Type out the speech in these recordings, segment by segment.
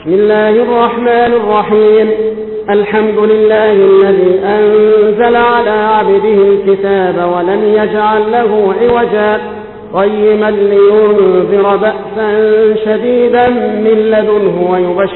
بسم الله الرحمن الرحيم. الحمد لله الذي أنزل على عبده الكتاب ولم يجعل له عوجا قيما لينذر بأسا شديدا من لدنه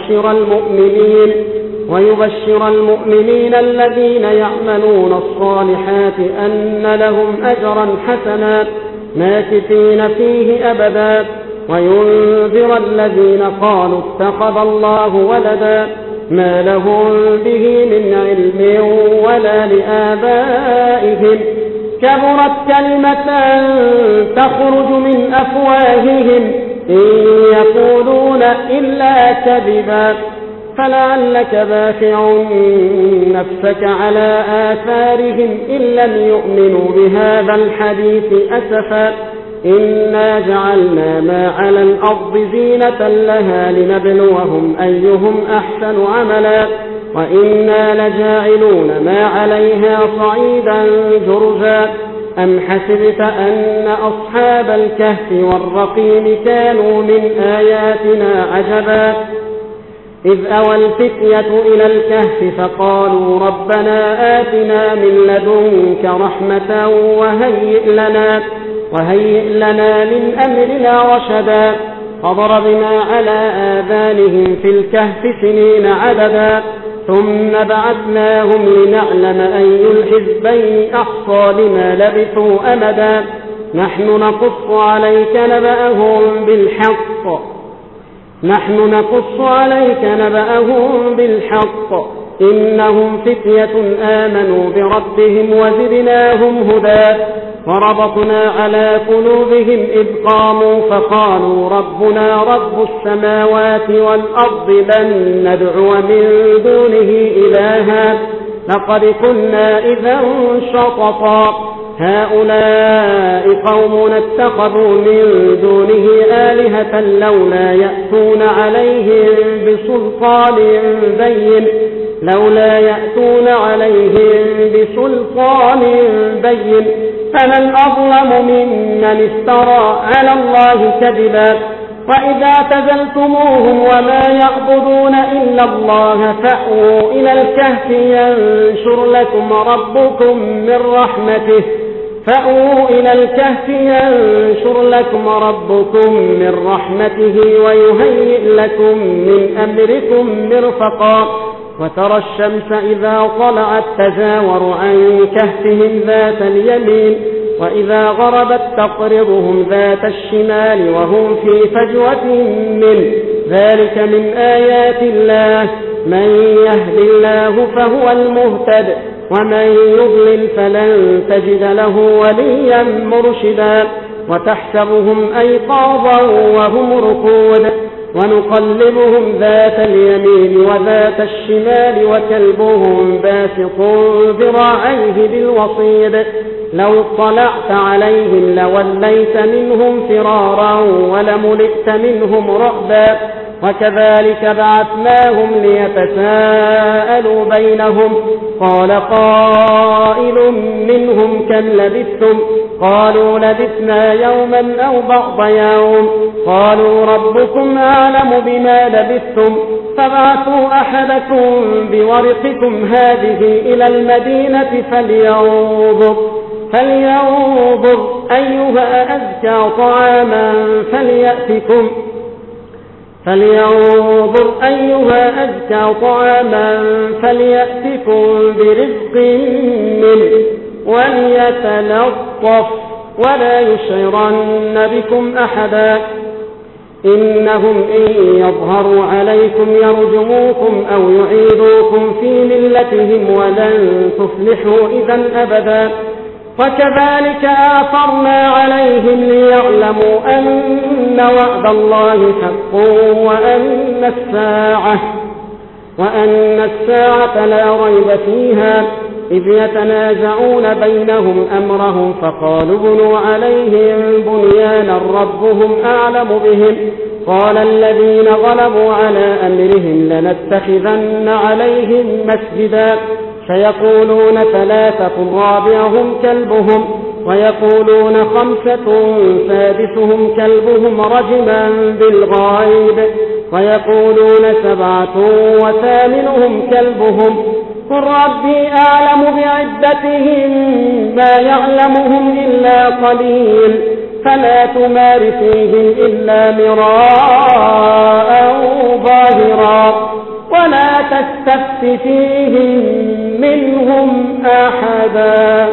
ويبشر المؤمنين الذين يعملون الصالحات أن لهم أجرا حسنا ماكثين فيه أبدا وينذر الذين قالوا اتخذ الله ولدا ما لهم به من علم ولا لآبائهم كبرت كلمة تخرج من أفواههم إن يقولون إلا كذبا فلعلك باخع نفسك على آثارهم إن لم يؤمنوا بهذا الحديث أسفا إنا جعلنا ما على الأرض زينة لها لنبلوهم أيهم أحسن عملا وإنا لجاعلون ما عليها صعيدا جرزا أم حسبت أن أصحاب الكهف والرقيم كانوا من آياتنا عجبا إذ أوى الفتية إلى الكهف فقالوا ربنا آتنا من لدنك رحمة وهيئ لنا من أمرنا رشدا فضربنا على آذانهم في الكهف سنين عددا ثم بعثناهم لنعلم أي الحزبين أحصى لما لبثوا أمدا نحن نقص عليك نبأهم بالحق إنهم فتية آمنوا بربهم وزدناهم هدى وربطنا على قلوبهم إذ قاموا فقالوا ربنا رب السماوات والأرض لن ندعو من دونه إلها لقد كنا إذا شططا هؤلاء قوم اتخذوا من دونه آلهة لولا يأتون عليهم بسلطان بين فمن أظلم ممن افترى على الله كذبا وإذا اعتزلتموهم وما يعبدون إلا الله فأووا إلى الكهف ينشر لكم ربكم من رحمته ويهيئ لكم من أمركم مرفقا وترى الشمس إذا طلعت تزاور عن كهفهم ذات اليمين وإذا غربت تقرضهم ذات الشمال وهم في فجوة منه ذلك من آيات الله من يهد الله فهو المهتد ومن يضلل فلن تجد له وليا مرشدا وتحسبهم أيقاظا وهم ركود ونقلبهم ذات اليمين وذات الشمال وكلبهم باسط ذراعيه بالوصيد لو اطلعت عليهم لوليت منهم فرارا ولملئت منهم رعبا وكذلك بعثناهم ليتساءلوا بينهم قال قائل منهم كم لبثتم قالوا لبثنا يوما أو بعض يوم قالوا ربكم أعلم بما لبثتم فابعثوا أحدكم بورقكم هذه إلى المدينة فلينظر أيها أزكى طعاما فليأتكم برزق منه وليتلطف ولا يشعرن بكم أحدا إنهم إن يظهروا عليكم يرجموكم أو يعيدوكم في ملتهم ولن تفلحوا إذا أبدا وكذلك آثرنا عليهم ليعلموا أن وعد الله حق وأن الساعة لا ريب فيها إذ يتنازعون بينهم أمرهم فقالوا ابنوا عليهم بنيانا ربهم أعلم بهم قال الذين غلبوا على أمرهم لنتخذن عليهم مسجدا سيقولون ثلاثة رابعهم كلبهم ويقولون خمسة سادسهم كلبهم رجما بالغيب ويقولون 7 وثامنهم كلبهم قل ربي أعلم بعدتهم ما يعلمهم إلا قليل فلا تمار فيهم إلا مراء ظاهرا ولا تستفت فيهم منهم أحدا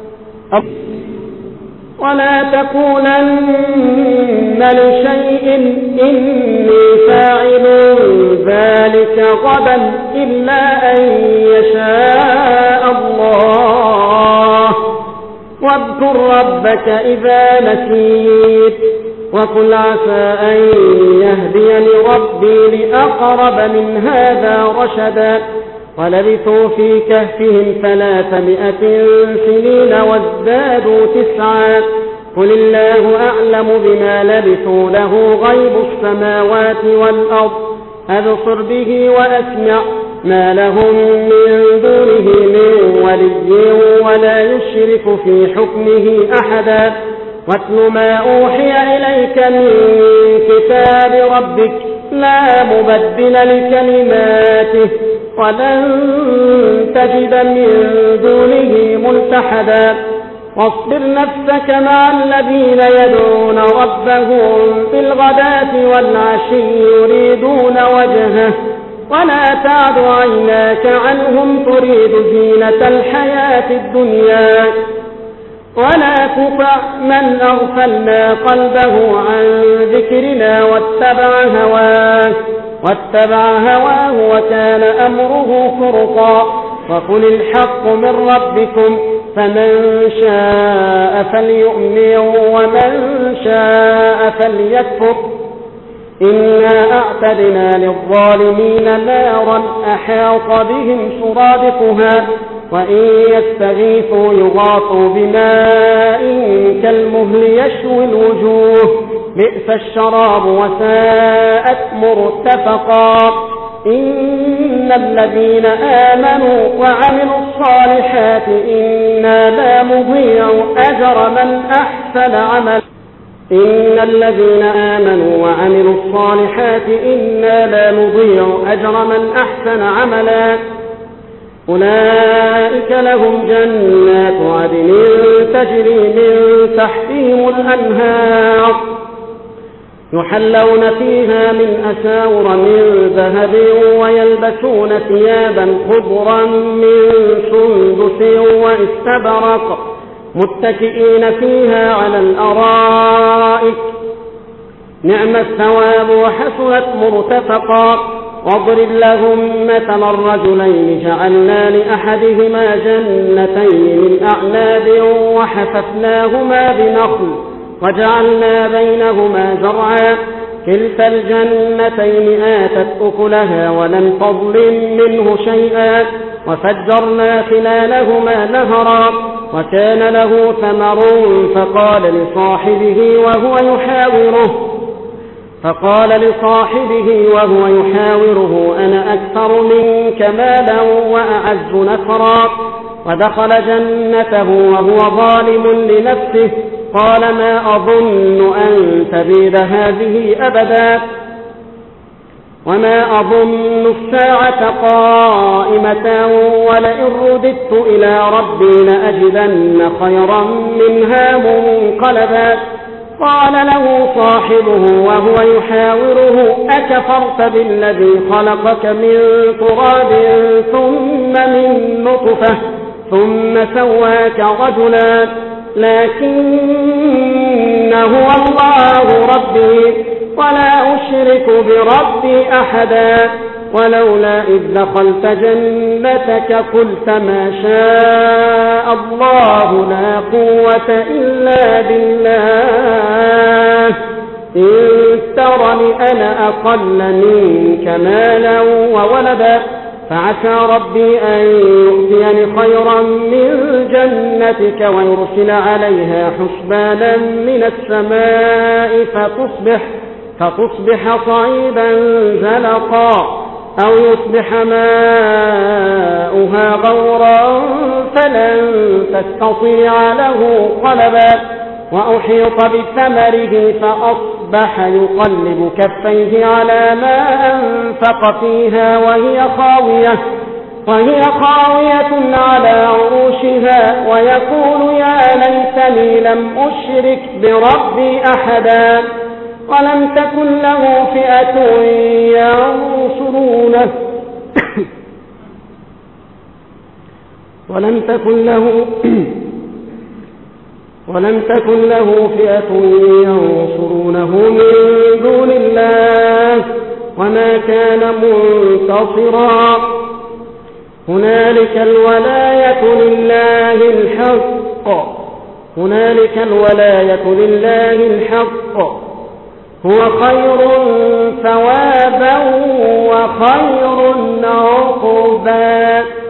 ولا تقولن لشيء إني فاعل ذلك غدا إلا أن يشاء الله واذكر ربك إذا نسيت وقل عسى أن يهديني ربي لأقرب من هذا رشدا ولبثوا في كهفهم 300 سنين وازدادوا 9 قل الله أعلم بما لبثوا له غيب السماوات والأرض أبصر به وأسمع ما لهم من دونه من ولي ولا يشرك في حكمه أحدا واتل ما أوحي إليك من كتاب ربك لا مبدل لكلماته ولن تجد من دونه ملتحدا واصبر نفسك مع الذين يدعون ربهم بالغداة والعشي يريدون وجهه ولا تعد عيناك عنهم تريد زينة الحياة الدنيا ولا تطع من أغفلنا قلبه عن ذكرنا واتبع هواه وكان أمره فرطا وقل الحق من ربكم فمن شاء فليؤمن ومن شاء فليكفر إنا أعتدنا للظالمين نارا أحاط بهم سرادقها وإن يستغيثوا يغاثوا بماء كالمهل يشوي الوجوه بئس الشراب وساءت مرتفقا إن الذين آمنوا وعملوا الصالحات إنا لا نضيع أجر من أحسن عملا إن الذين آمنوا وعملوا الصالحات إنا لا نضيع أجر من أحسن عملا أولئك لهم جنات عدن تجري من تحتهم الأنهار يحلون فيها من أساور من ذهب ويلبسون ثيابا خضرا من سندس واستبرق متكئين فيها على الأرائك نعم الثواب وحسنت مرتفقا واضرب لهم مثل الرجلين جعلنا لأحدهما جنتين من أعناب وحففناهما بنخل وجعلنا بينهما زرعا كلتا الجنتين آتت أكلها ولم تظلم منه شيئا وفجرنا خلالهما نهرا وكان له ثمر فقال لصاحبه وهو يحاوره أنا أكثر منك مالا وأعز نفرا ودخل جنته وهو ظالم لنفسه قال ما أظن أن تبيد هذه أبدا وما أظن الساعة قائمة ولئن رددت إلى ربي لأجدن خيرا منها منقلبا قال له صاحبه وهو يحاوره أكفرت بالذي خلقك من تراب ثم من نطفة ثم سواك رجلا لكن هو الله ربي ولا أشرك بربي أحدا ولولا إذ دخلت جنتك قلت ما شاء الله لا قوة إلا بالله إن ترني أنا أقل منك مالا وولدا فعسى ربي أن يؤتيني خيرا من جنتك ويرسل عليها حسبانا من السماء فتصبح صعيدا زلقا أو يصبح ماؤها غورا فلن تستطيع له طلبا وأحيط بثمره فأصبح يقلب كفيه على ما أنفق فيها وهي خاوية على عروشها ويقول يا ليتني لم أشرك بربي أحدا ولم تكن له فئة ينصرونه ولم تكن له فئة ينصرونه من دون الله وما كان منتصرا هنالك الولاية لله الحق هو خير ثوابا وخير عقبا